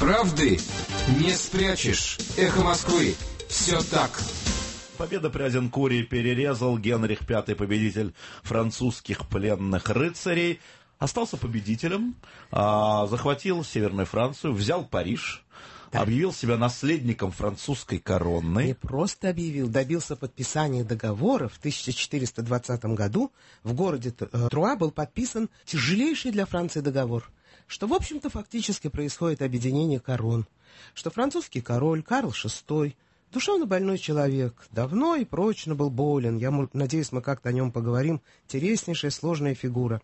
Правды не спрячешь. Эхо Москвы. Все так. Победа при Азенкуре перерезал Генрих V, победитель французских пленных рыцарей. Остался победителем, захватил Северную Францию, взял Париж, объявил себя наследником французской короны. Не просто объявил, добился подписания договора. В 1420 году в городе Труа был подписан тяжелейший для Франции договор, что, в общем-то, фактически происходит объединение корон, что французский король Карл VI, душевно больной человек, давно и прочно был болен, я надеюсь, мы как-то о нем поговорим, интереснейшая, сложная фигура.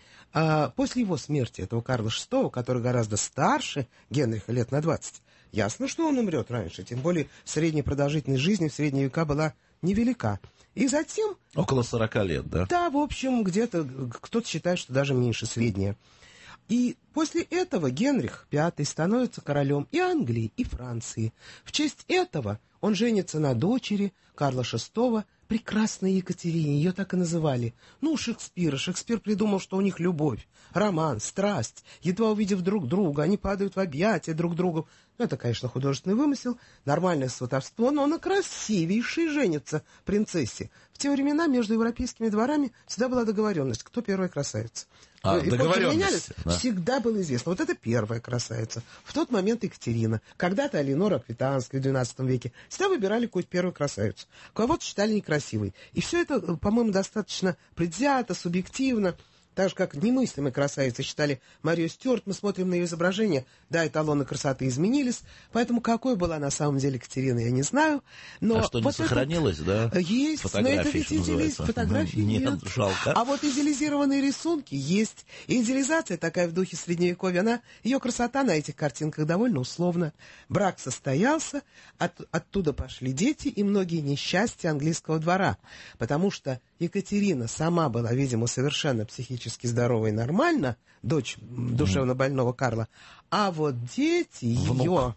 А после его смерти, этого Карла VI, который гораздо старше Генриха лет на 20, ясно, что он умрет раньше, тем более средняя продолжительность жизни в средние века была невелика. И затем... Около 40 лет, да? Да, в общем, где-то кто-то считает, что даже меньше средняя. И после этого Генрих V становится королем и Англии, и Франции. В честь этого он женится на дочери Карла VI, прекрасной Екатерине, ее так и называли. Ну, Шекспир придумал, что у них любовь, роман, страсть. Едва увидев друг друга, они падают в объятия друг другу. Ну, это, конечно, художественный вымысел, нормальное сватовство, но на красивейшей женится принцессе. В те времена между европейскими дворами всегда была договоренность, кто первая красавица. Договоренность, да. Всегда было известно. Вот это первая красавица. В тот момент Екатерина. Когда-то Алинора Аквитанская в XII веке. Всегда выбирали какую-то первую красавицу. Кого-то считали некрасивой. И все это, по-моему, достаточно предвзято, субъективно. Так же, как немыслимой красавицей считали Марию Стюарт, мы смотрим на ее изображение, да, эталоны красоты изменились, поэтому какой была на самом деле Екатерина, я не знаю. Но что, не сохранилось, да? Есть, фотографии, фотографии нет. Жалко. А вот идеализированные рисунки есть. И идеализация такая в духе Средневековья, ее красота на этих картинках довольно условна. Брак состоялся, оттуда пошли дети и многие несчастья английского двора, потому что Екатерина сама была, видимо, совершенно психически здорова и нормальна, дочь душевно больного Карла, а вот дети ее,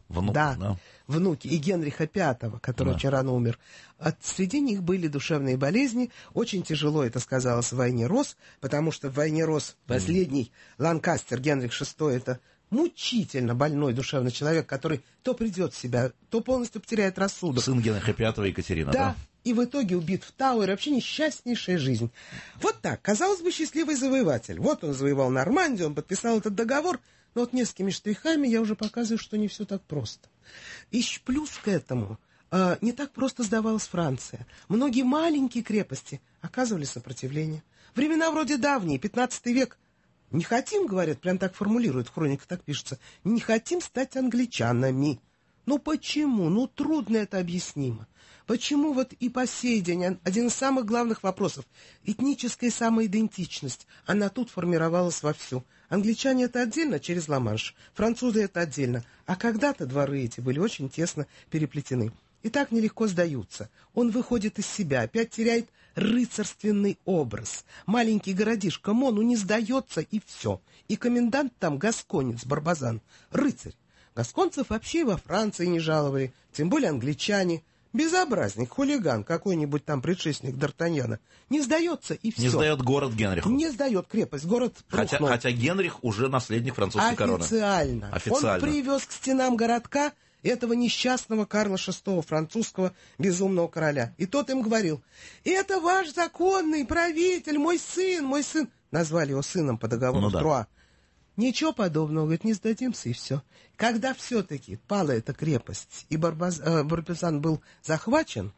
внуки и Генриха V, который очень рано умер, среди них были душевные болезни, очень тяжело это сказалось в войне Рос, потому что в войне Рос последний Ланкастер, Генрих VI, это мучительно больной душевный человек, который то придет в себя, то полностью потеряет рассудок. Сын Генриха V Екатерина, да? И в итоге убит в Тауэре. Вообще несчастнейшая жизнь. Вот так, казалось бы, счастливый завоеватель. Вот он завоевал Нормандию, он подписал этот договор, но вот несколькими штрихами я уже показываю, что не все так просто. И плюс к этому не так просто сдавалась Франция. Многие маленькие крепости оказывали сопротивление. Времена вроде давние, 15 век. Не хотим, говорят, прям так формулируют, в хрониках так пишется, не хотим стать англичанами. Ну почему? Ну трудно это объяснимо. Почему вот и по сей день один из самых главных вопросов – этническая самоидентичность, она тут формировалась вовсю. Англичане это отдельно через Ла-Манш, французы это отдельно, а когда-то дворы эти были очень тесно переплетены. И так нелегко сдаются. Он выходит из себя, опять теряет рыцарственный образ. Маленький городишко Мону не сдается, и все. И комендант там гасконец, Барбазан, рыцарь. Гасконцев вообще во Франции не жаловали, тем более англичане. Безобразник, хулиган, какой-нибудь там предшественник Д'Артаньяна. Не сдается, и все. Не сдает город Генриху. Не сдает крепость, город рухнул. Хотя Генрих уже наследник французской короны. Официально. Он привез к стенам городка этого несчастного Карла VI, французского безумного короля. И тот им говорил: «Это ваш законный правитель, мой сын». Назвали его сыном по договору Труа. Ничего подобного, говорит, не сдадимся, и все. Когда все-таки пала эта крепость, и Барбизан был захвачен,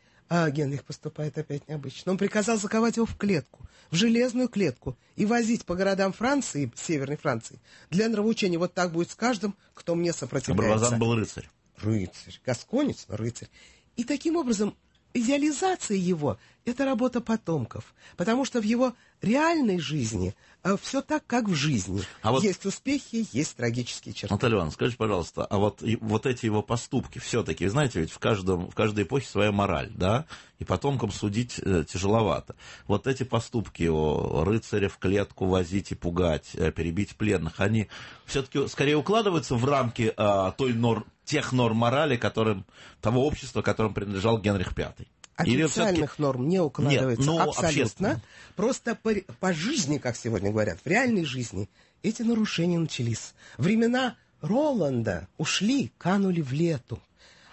Генрих поступает опять необычно. Он приказал заковать его в клетку, в железную клетку, и возить по городам Франции, Северной Франции, для нравоучения. Вот так будет с каждым, кто мне сопротивляется. Барбизан был рыцарь. Рыцарь, гасконец, но рыцарь. И таким образом идеализация его – это работа потомков, потому что в его реальной жизни все так, как в жизни. Есть успехи, есть трагические черты. Наталья Ивановна, скажите, пожалуйста, а вот эти его поступки, все-таки, вы знаете, ведь в каждой эпохе своя мораль, да, и потомкам судить тяжеловато. Вот эти поступки его, рыцаря в клетку возить и пугать, перебить пленных, они все-таки скорее укладываются в рамки тех норм морали, того общества, которому принадлежал Генрих V? Официальных норм не укладывается абсолютно. Просто по жизни, как сегодня говорят, в реальной жизни эти нарушения начались. Времена Роланда ушли, канули в лету.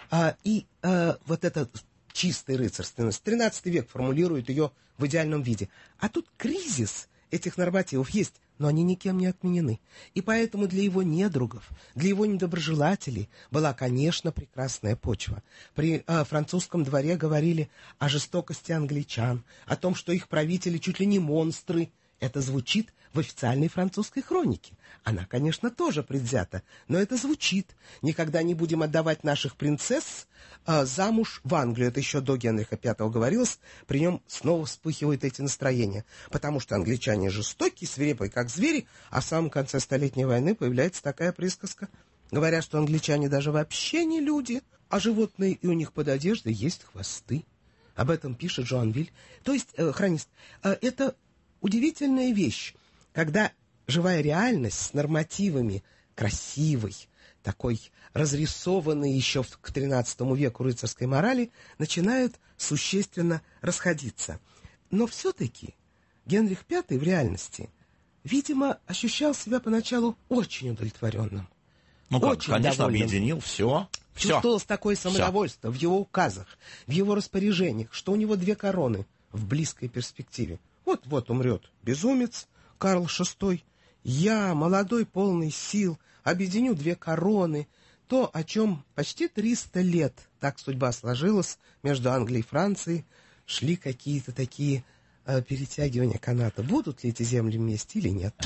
Вот это чистая рыцарственность, 13 век формулирует ее в идеальном виде. А тут кризис этих нормативов есть, но они никем не отменены. И поэтому для его недругов, для его недоброжелателей была, конечно, прекрасная почва. При французском дворе говорили о жестокости англичан, о том, что их правители чуть ли не монстры. Это звучит в официальной французской хронике. Она, конечно, тоже предвзята, но это звучит. Никогда не будем отдавать наших принцесс замуж в Англию. Это еще до Генриха V говорилось. При нем снова вспыхивают эти настроения. Потому что англичане жестокие, свирепые, как звери, а в самом конце Столетней войны появляется такая присказка. Говорят, что англичане даже вообще не люди, а животные, и у них под одеждой есть хвосты. Об этом пишет Жуанвиль. То есть, хронист, это удивительная вещь, когда живая реальность с нормативами красивой, такой разрисованной еще к XIII веку рыцарской морали, начинают существенно расходиться. Но все-таки Генрих V в реальности, видимо, ощущал себя поначалу очень удовлетворенным. Ну как, очень конечно, довольным. объединил все. Чувствовалось такое самодовольство в его указах, в его распоряжениях, что у него 2 короны в близкой перспективе. Вот-вот умрет безумец Карл VI. Я, молодой, полный сил, объединю 2 короны. То, о чем почти 300 лет, так судьба сложилась, между Англией и Францией, шли какие-то такие перетягивания каната. Будут ли эти земли вместе или нет?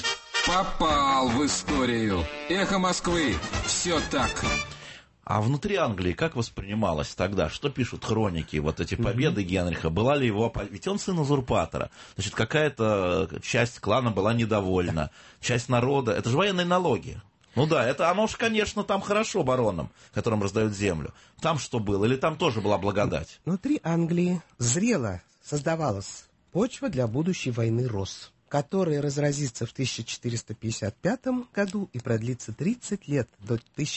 Попал в историю. Эхо Москвы. Все так. А внутри Англии как воспринималось тогда? Что пишут хроники? Вот эти победы Генриха. Была ли его... Ведь он сын узурпатора. Значит, какая-то часть клана была недовольна. Часть народа... Это же военные налоги. Ну да, это оно же, конечно, там хорошо баронам, которым раздают землю. Там что было? Или там тоже была благодать? Внутри Англии зрело создавалась почва для будущей войны роз, которая разразится в 1455 году и продлится 30 лет, до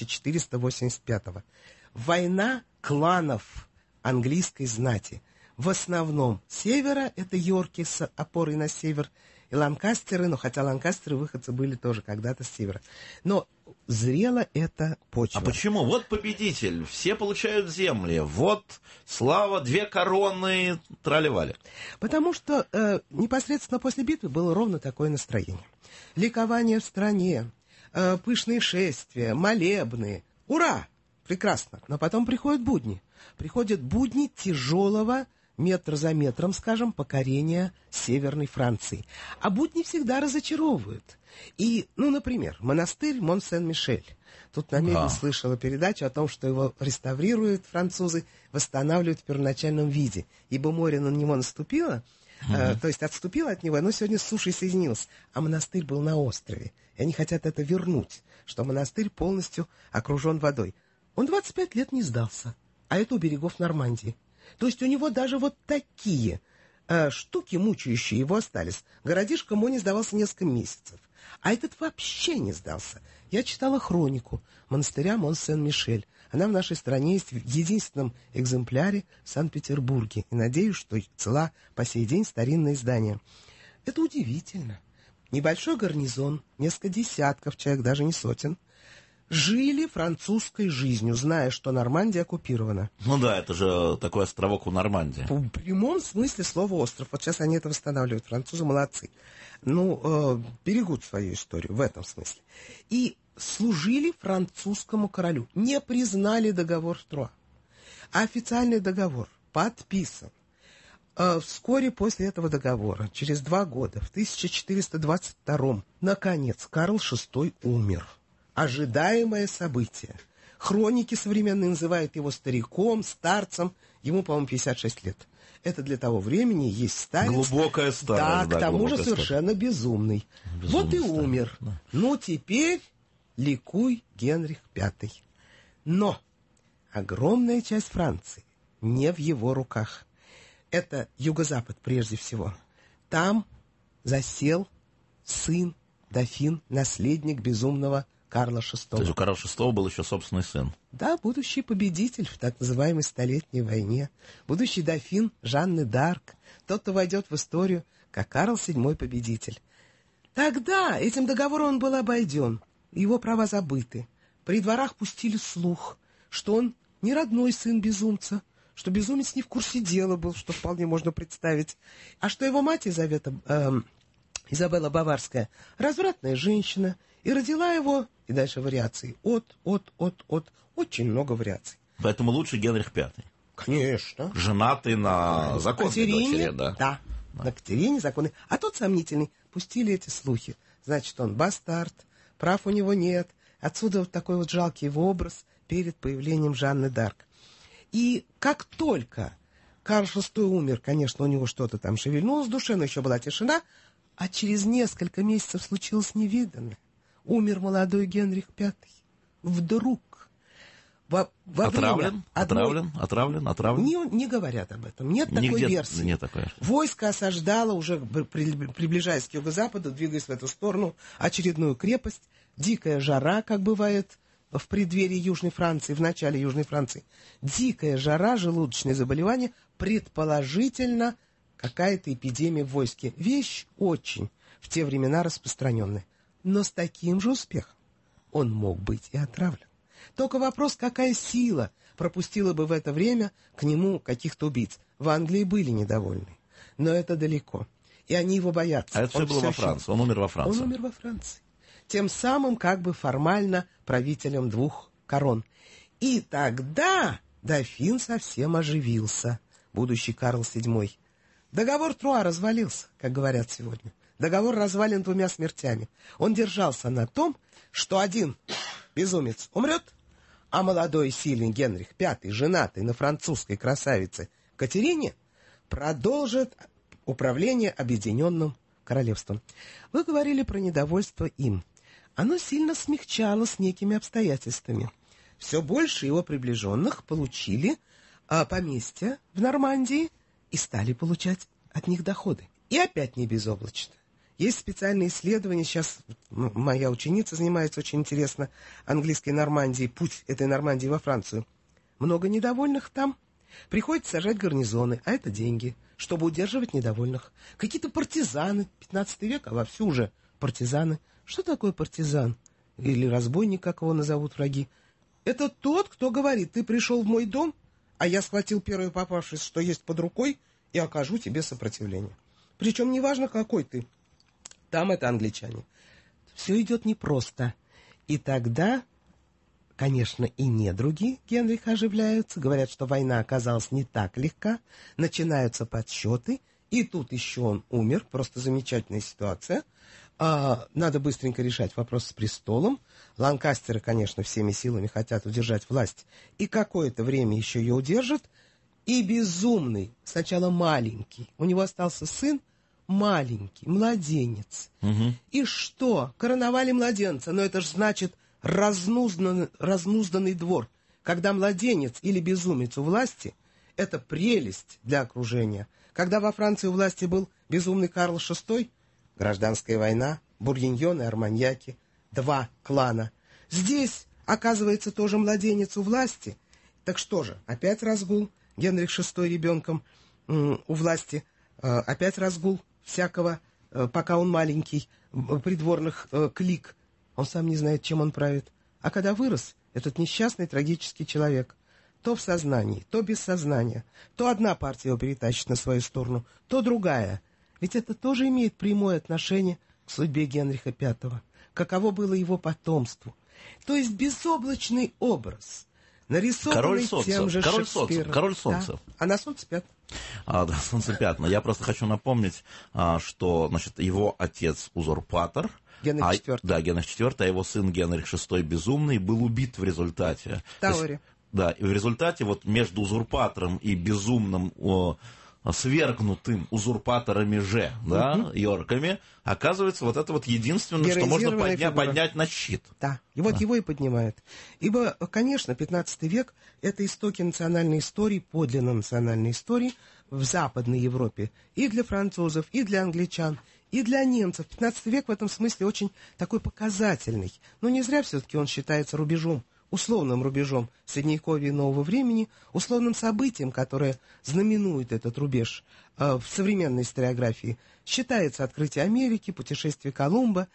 1485. Война кланов английской знати. В основном севера, это Йорки с опорой на север, и Ланкастеры, но хотя Ланкастеры выходцы были тоже когда-то с севера. Но зрела эта почва. А почему? Вот победитель, все получают земли, вот слава, 2 короны, трали-вали. Потому что непосредственно после битвы было ровно такое настроение. Ликование в стране, пышные шествия, молебны. Ура! Прекрасно. Но потом приходят будни. Приходят будни тяжелого, метр за метром, скажем, покорения Северной Франции. А будни всегда разочаровывают. И, например, монастырь Мон-Сен-Мишель. Тут намеренно слышала передачу о том, что его реставрируют французы, восстанавливают в первоначальном виде. Ибо море на него наступило, то есть отступило от него, но сегодня с сушей соединилось. А монастырь был на острове. И они хотят это вернуть, что монастырь полностью окружен водой. Он 25 лет не сдался, а это у берегов Нормандии. То есть у него даже вот такие штуки, мучающие его, остались. Городишко Мо не сдавался несколько месяцев. А этот вообще не сдался. Я читала хронику монастыря Мон-Сен-Мишель. Она в нашей стране есть в единственном экземпляре в Санкт-Петербурге. И надеюсь, что цела по сей день старинное издание. Это удивительно. Небольшой гарнизон, несколько десятков человек, даже не сотен, жили французской жизнью, зная, что Нормандия оккупирована. Ну да, это же такой островок у Нормандии. В прямом смысле слова остров. Вот сейчас они это восстанавливают. Французы молодцы. Берегут свою историю в этом смысле. И служили французскому королю. Не признали договор Штруа. Официальный договор подписан. Вскоре после этого договора, через 2 года, в 1422-м, наконец, Карл VI умер. Ожидаемое событие. Хроники современные называют его стариком, старцем. Ему, по-моему, 56 лет. Это для того времени есть старец. Глубокая старость. Да, к тому же совершенно безумный. Вот и умер. Да. Теперь ликуй, Генрих V. Но огромная часть Франции не в его руках. Это юго-запад прежде всего. Там засел сын, дофин, наследник безумного Карла VI. То есть у Карла VI был еще собственный сын. Да, будущий победитель в так называемой Столетней войне. Будущий дофин Жанны д'Арк. Тот, кто войдет в историю как Карл VII победитель. Тогда этим договором он был обойден. Его права забыты. При дворах пустили слух, что он не родной сын безумца, что безумец не в курсе дела был, что вполне можно представить, а что его мать Изабелла Баварская развратная женщина, и родила его, и дальше вариации, от, очень много вариаций. Поэтому лучше Генрих V. Конечно. Женатый на законной Катерине, дочери, да. Да, на Катерине законной. А тот сомнительный. Пустили эти слухи. Значит, он бастард, прав у него нет. Отсюда вот такой вот жалкий его образ перед появлением Жанны д'Арк. И как только Карл VI умер, конечно, у него что-то там шевельнулось в душе, но еще была тишина, а через несколько месяцев случилось невиданное. Умер молодой Генрих V. Вдруг. Отравлен? Не говорят об этом. Нет такой версии. Нет такой. Войско осаждало, уже приближаясь к юго-западу, двигаясь в эту сторону, очередную крепость. Дикая жара, как бывает в преддверии Южной Франции, в начале Южной Франции. Дикая жара, желудочные заболевания, предположительно какая-то эпидемия в войске. Вещь очень в те времена распространенная. Но с таким же успехом он мог быть и отравлен. Только вопрос, какая сила пропустила бы в это время к нему каких-то убийц. В Англии были недовольны, но это далеко. И они его боятся. А это все было во Франции. Он умер во Франции. Он умер во Франции. Тем самым как бы формально правителем двух корон. И тогда дофин совсем оживился, будущий Карл VII. Договор Труа развалился, как говорят сегодня. Договор развален 2 смертями. Он держался на том, что один безумец умрет, а молодой и сильный Генрих V, женатый на французской красавице Катерине, продолжит управление Объединенным Королевством. Вы говорили про недовольство им. Оно сильно смягчалось некими обстоятельствами. Все больше его приближенных получили поместья в Нормандии и стали получать от них доходы. И опять не безоблачно. Есть специальные исследования, сейчас моя ученица занимается очень интересно английской Нормандией, путь этой Нормандии во Францию. Много недовольных там. Приходится сажать гарнизоны, а это деньги, чтобы удерживать недовольных. Какие-то партизаны, 15 век, а вовсю уже партизаны. Что такое партизан? Или разбойник, как его назовут враги? Это тот, кто говорит, ты пришел в мой дом, а я схватил первое попавшееся, что есть под рукой, и окажу тебе сопротивление. Причем неважно, какой ты. Там это англичане. Все идет непросто. И тогда, конечно, и недруги Генриха оживляются. Говорят, что война оказалась не так легка. Начинаются подсчеты. И тут еще он умер. Просто замечательная ситуация. Надо быстренько решать вопрос с престолом. Ланкастеры, конечно, всеми силами хотят удержать власть. И какое-то время еще ее удержат. И безумный, сначала маленький. У него остался сын, маленький, младенец. Угу. И что? Короновали младенца, но это же значит разнузданный двор. Когда младенец или безумец у власти, это прелесть для окружения. Когда во Франции у власти был безумный Карл VI, гражданская война, бургиньоны, арманьяки, 2 клана. Здесь, оказывается, тоже младенец у власти. Так что же, опять разгул? Генрих VI ребенком у власти, опять разгул всякого, пока он маленький, придворных клик. Он сам не знает, чем он правит. А когда вырос, этот несчастный трагический человек, то в сознании, то без сознания, то одна партия его перетащит на свою сторону, то другая. Ведь это тоже имеет прямое отношение к судьбе Генриха V. Каково было его потомству. То есть безоблачный образ, нарисованный тем же Шекспиром. Король Солнца. Да. А на Солнце пятна. Да, Солнце пятна. Я просто хочу напомнить, что, значит, его отец узурпатор. Генрих IV. Да, Генрих IV, а его сын Генрих VI Безумный был убит в результате. В Тауэре. Да, и в результате вот между узурпатором и безумным свергнутым узурпаторами же, да, Йорками, оказывается, вот это вот единственное, что можно поднять на щит. Да, и вот его и поднимают. Ибо, конечно, 15 век – это истоки национальной истории, подлинно национальной истории в Западной Европе. И для французов, и для англичан, и для немцев. 15 век в этом смысле очень такой показательный. Но не зря все-таки он считается рубежом условным рубежом Средневековья и Нового времени, условным событием, которое знаменует этот рубеж в современной историографии, считается открытие Америки, путешествие Колумба,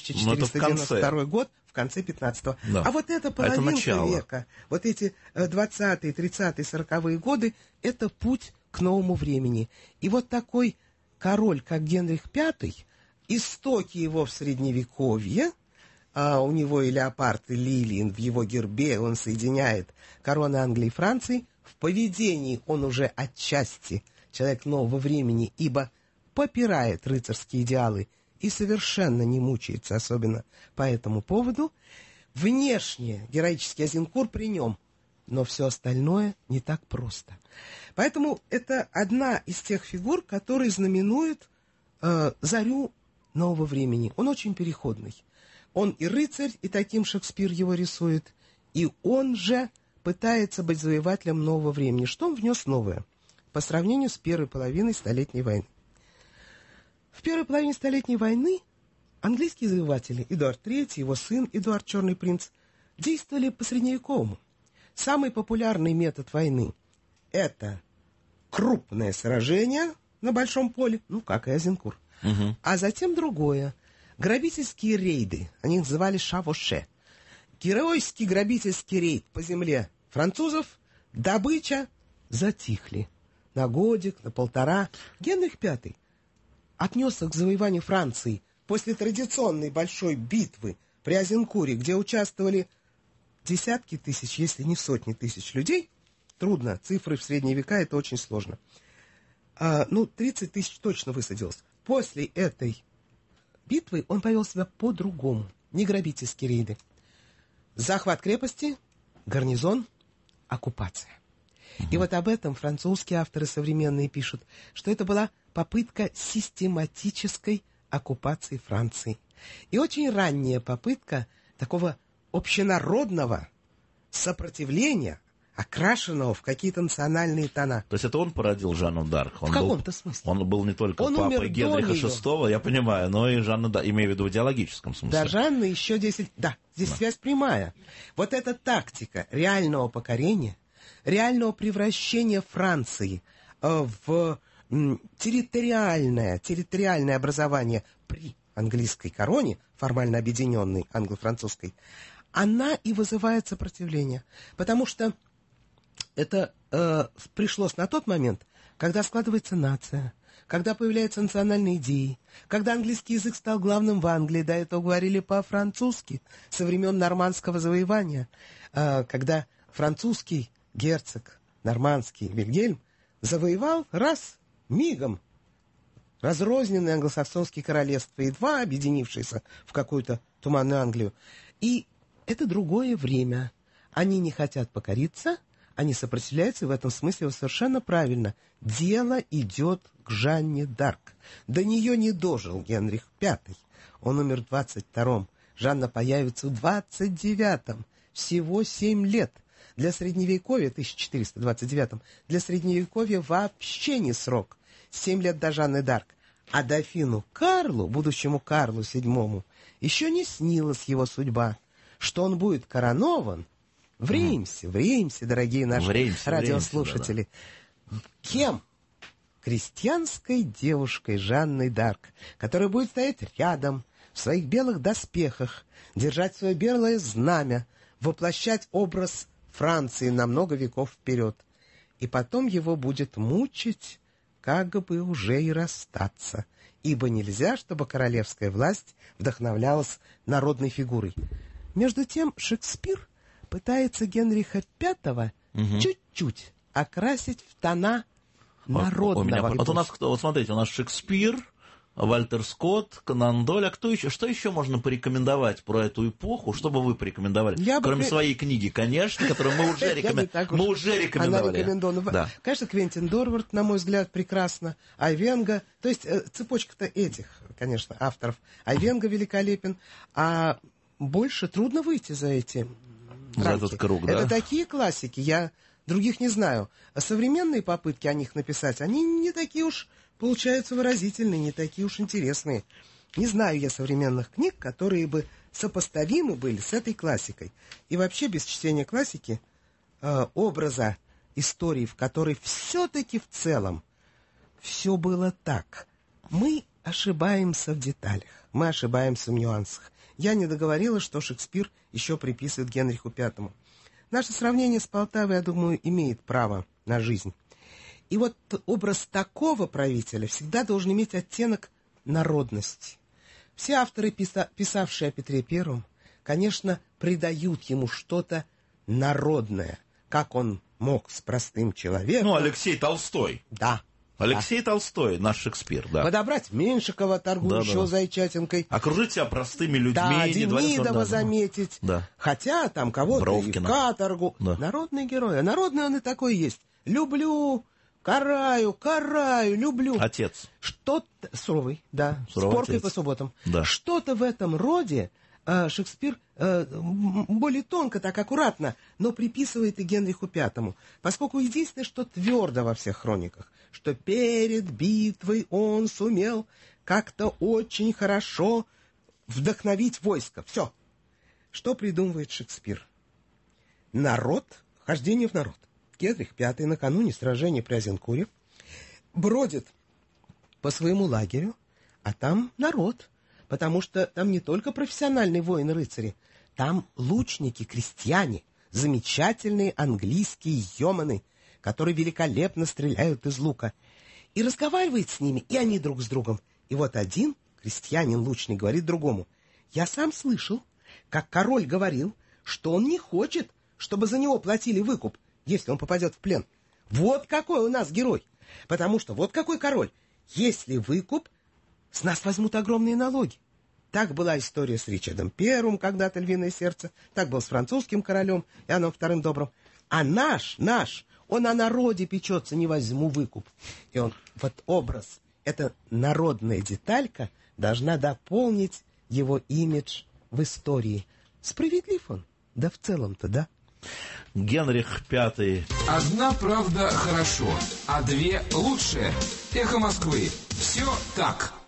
1492 год, в конце 15-го. Да. А вот это половинка века, вот эти 20-е, 30-е, 40-е годы, это путь к новому времени. И вот такой король, как Генрих V, истоки его в Средневековье, у него и леопард, и лилии в его гербе, он соединяет короны Англии и Франции. В поведении он уже отчасти человек нового времени, ибо попирает рыцарские идеалы и совершенно не мучается, особенно по этому поводу. Внешне героический Азинкур при нем, но все остальное не так просто. Поэтому это одна из тех фигур, которые знаменуют зарю нового времени. Он очень переходный. Он и рыцарь, и таким Шекспир его рисует, и он же пытается быть завоевателем нового времени. Что он внес новое по сравнению с первой половиной Столетней войны? В первой половине Столетней войны английские завоеватели, Эдуард III, его сын Эдуард Черный принц, действовали по-средневековому. Самый популярный метод войны – это крупное сражение на большом поле, ну, как и Азинкур. А затем другое. Грабительские рейды, они их называли шавоше. Геройский грабительский рейд по земле французов, добыча, затихли. На годик, на полтора. Генрих V отнесся к завоеванию Франции после традиционной большой битвы при Азинкуре, где участвовали десятки тысяч, если не сотни тысяч людей. Трудно, цифры в средние века, это очень сложно. 30 тысяч точно высадилось. После этой битвы он повел себя по-другому. Не грабительские рейды. Захват крепости, гарнизон, оккупация. И вот об этом французские авторы современные пишут, что это была попытка систематической оккупации Франции. И очень ранняя попытка такого общенародного сопротивления, окрашенного в какие-то национальные тона. То есть это он породил Жанну д'Арк? В каком-то смысле. Он был не только папой Генриха VI, я понимаю, но и Жанна д'Арк, имею в виду в идеологическом смысле. Да, Жанна еще 10... Да, здесь связь прямая. Вот эта тактика реального покорения, реального превращения Франции в территориальное образование при английской короне, формально объединенной англо-французской, она и вызывает сопротивление. Потому что это пришлось на тот момент, когда складывается нация, когда появляются национальные идеи, когда английский язык стал главным в Англии, до этого говорили по-французски со времен нормандского завоевания, когда французский герцог нормандский Вильгельм завоевал мигом разрозненные англосаксонские королевства, едва объединившиеся в какую-то туманную Англию. И это другое время. Они не хотят покориться, они сопротивляются, и в этом смысле совершенно правильно. Дело идет к Жанне д'Арк. До нее не дожил Генрих V. Он умер в 22-м. Жанна появится в 29-м. Всего 7 лет. Для Средневековья, 1429-м, для Средневековья вообще не срок. 7 лет до Жанны д'Арк. А дофину Карлу, будущему Карлу VII, еще не снилась его судьба. Что он будет коронован, времся, дорогие наши радиослушатели. Да. Кем? Крестьянской девушкой Жанной д'Арк, которая будет стоять рядом, в своих белых доспехах, держать свое белое знамя, воплощать образ Франции на много веков вперед. И потом его будет мучить, как бы уже и расстаться, ибо нельзя, чтобы королевская власть вдохновлялась народной фигурой. Между тем Шекспир пытается Генриха V чуть-чуть окрасить в тона народного. Вот у нас кто? Вот смотрите, у нас Шекспир, Вальтер Скотт, Конан Дойль. А кто еще? Что еще можно порекомендовать про эту эпоху? Что бы вы порекомендовали? Кроме своей книги, конечно, которую мы уже рекомендовали. Она рекомендована. Да. Конечно, Квентин Дорвард, на мой взгляд, прекрасно. Айвенго. То есть цепочка-то этих, конечно, авторов. Айвенго великолепен. А больше трудно выйти за эти рамки. Этот круг, да? Это такие классики. Я других не знаю. А современные попытки о них написать, они не такие уж получаются выразительные, не такие уж интересные. Не знаю я современных книг, которые бы сопоставимы были с этой классикой. И вообще без чтения классики образа истории, в которой все-таки в целом все было так. Мы ошибаемся в деталях, мы ошибаемся в нюансах. Я не договорила, что Шекспир еще приписывает Генриху V. Наше сравнение с Полтавой, я думаю, имеет право на жизнь. И вот образ такого правителя всегда должен иметь оттенок народности. Все авторы, писавшие о Петре I, конечно, придают ему что-то народное. Как он мог с простым человеком... Ну, Алексей Толстой. Да. Алексей Толстой, наш Шекспир, да. Подобрать Меньшикова, торгующего зайчатинкой. Окружить себя простыми людьми. Да, Демидова заметить. Да. Хотя там кого-то Бровкина. и в каторгу. Да. Народный герой. А народный он и такой есть. Люблю, караю, люблю. Отец. Что-то... Суровый, да. Суровый с поркой отец. по субботам. Да. Что-то в этом роде Шекспир более тонко, так аккуратно, но приписывает и Генриху V, поскольку единственное, что твердо во всех хрониках, что перед битвой он сумел как-то очень хорошо вдохновить войско. Все. Что придумывает Шекспир? Народ, хождение в народ. Генрих V накануне сражения при Азенкуре бродит по своему лагерю, а там народ. Потому что там не только профессиональные воины-рыцари, там лучники, крестьяне, замечательные английские йоманы, которые великолепно стреляют из лука. И разговаривает с ними, и они друг с другом. И вот один крестьянин-лучник говорит другому: «Я сам слышал, как король говорил, что он не хочет, чтобы за него платили выкуп, если он попадет в плен. Вот какой у нас герой! Потому что вот какой король! Если выкуп, с нас возьмут огромные налоги». Так была история с Ричардом I, когда-то «Львиное сердце», так был с французским королем Иоанном II Добрым. А наш, он о народе печется, не возьму выкуп. И он, вот образ, эта народная деталька должна дополнить его имидж в истории. Справедлив он? Да в целом-то, да. Генрих V. Одна правда хорошо, а две лучше. Эхо Москвы. Все так.